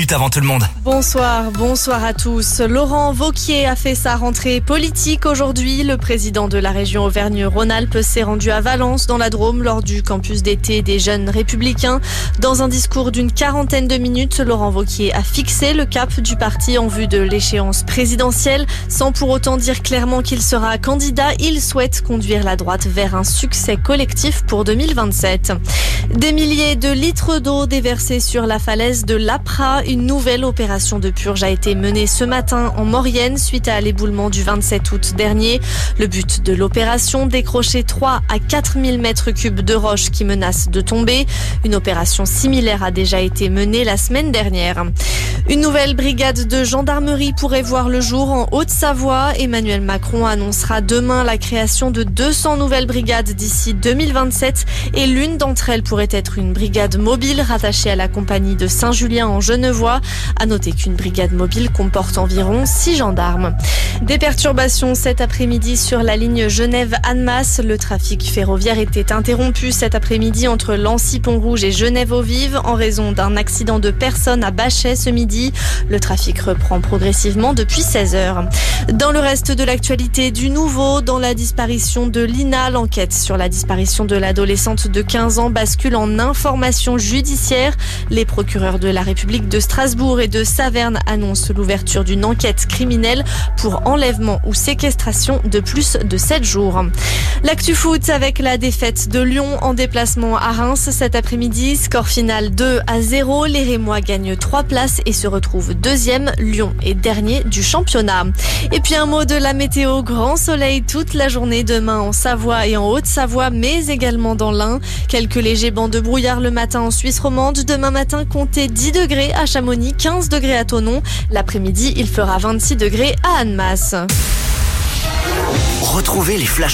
minutes avant tout le monde. Bonsoir à tous. Laurent Wauquiez a fait sa rentrée politique aujourd'hui. Le président de la région Auvergne-Rhône-Alpes s'est rendu à Valence dans la Drôme lors du campus d'été des Jeunes Républicains. Dans un discours d'une quarantaine de minutes, Laurent Wauquiez a fixé le cap du parti en vue de l'échéance présidentielle. Sans pour autant dire clairement qu'il sera candidat, il souhaite conduire la droite vers un succès collectif pour 2027. Des milliers de litres d'eau déversés sur la falaise de l'Apra. Une nouvelle opération de purge a été menée ce matin en Maurienne suite à l'éboulement du 27 août dernier. Le but de l'opération, décrocher 3 à 4 000 mètres cubes de roches qui menacent de tomber. Une opération similaire a déjà été menée la semaine dernière. Une nouvelle brigade de gendarmerie pourrait voir le jour en Haute-Savoie. Emmanuel Macron annoncera demain la création de 200 nouvelles brigades d'ici 2027 et l'une d'entre elles pourrait être une brigade mobile rattachée à la compagnie de Saint-Julien en Genevois. À noter qu'une brigade mobile comporte environ 6 gendarmes. Des perturbations cet après-midi sur la ligne Genève-Annemasse. Le trafic ferroviaire était interrompu cet après-midi entre Lancy-Pont-Rouge et Genève-aux-Vives en raison d'un accident de personnes à Bachet ce midi. Le trafic reprend progressivement depuis 16h. Dans le reste de l'actualité, du nouveau dans la disparition de Lina. L'enquête sur la disparition de l'adolescente de 15 ans bascule en information judiciaire. Les procureurs de la République de Strasbourg et de Saverne annoncent l'ouverture d'une enquête criminelle pour enlèvement ou séquestration de plus de 7 jours. L'actu foot avec la défaite de Lyon en déplacement à Reims cet après-midi. Score final 2-0. Les Rémois gagnent 3 places et se retrouvent deuxième. Lyon est dernier du championnat. Et puis un mot de la météo. Grand soleil toute la journée demain en Savoie et en Haute-Savoie, mais également dans l'Ain. Quelques légers bancs de brouillard le matin en Suisse romande. Demain matin, comptez 10 degrés à Chamonix, 15 degrés à Thonon. L'après-midi, il fera 26 degrés à Annemasse. Retrouvez les flashs